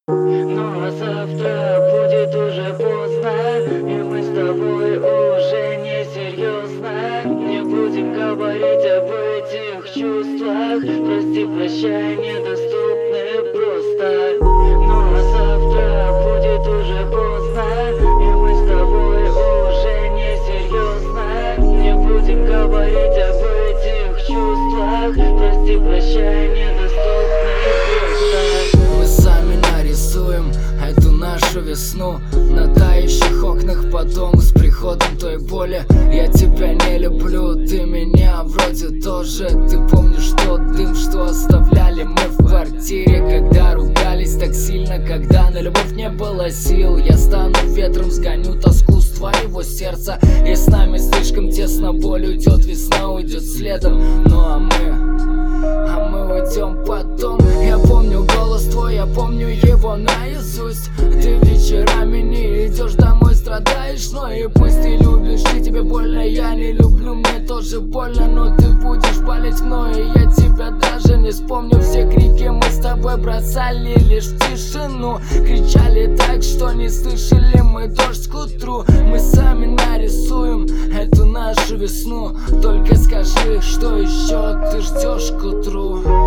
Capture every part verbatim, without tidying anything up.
Ну а завтра будет уже поздно, и мы с тобой уже не серьезно. Не будем говорить об этих чувствах. Прости, прощай, недоступны просто. Ну а завтра будет уже поздно, и мы с тобой уже не серьезно. Не будем говорить об этих чувствах. Прости, прощай, недоступны просто. Мы сами нарисуем эту нашу весну на тающих окнах, потом с приходом той боли. Я тебя не люблю, ты меня вроде тоже. Ты помнишь тот дым, что оставляли мы в квартире, когда ругались так сильно, когда на любовь не было сил? Я стану ветром, сгоню тоску с твоего сердца, и с нами слишком тесно, боль уйдет, весна уйдет следом. Ну а мы... А мы уйдем потом. Я помню голос твой, я помню его наизусть. Ты вечерами не идешь домой, страдаешь, но и пусть ты любишь, и тебе больно. Я не люблю, мне тоже больно, но ты будешь болеть мной, и я тебя даже не вспомню. Все крики мы с тобой бросали лишь в тишину, кричали так, что не слышали мы дождь к утру. Мы сами нарисуем эту нашу весну. Только скажи, что еще ты ждешь к утру.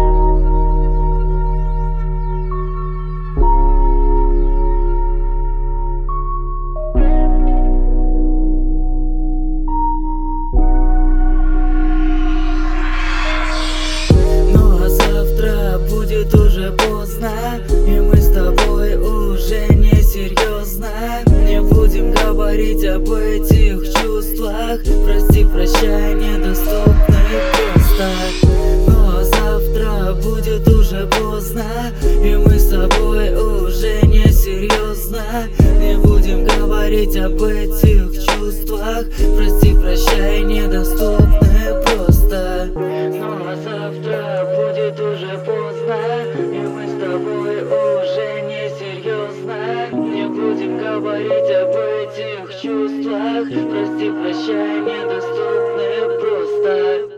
Ну а завтра будет уже поздно, и мы с тобой уже не серьезно. Не будем говорить об этих чувствах. Прости, прощай, недоступны просто. Ну а завтра будет уже поздно, и мы с тобой уже не серьезно. Не будем говорить об этих чувствах. Прости, прощай, недоступны просто. Ну а завтра будет уже поздно, и мы с тобой уже не серьезно. Не будем говорить об этих чувствах. Прости, прощай, недоступны просто.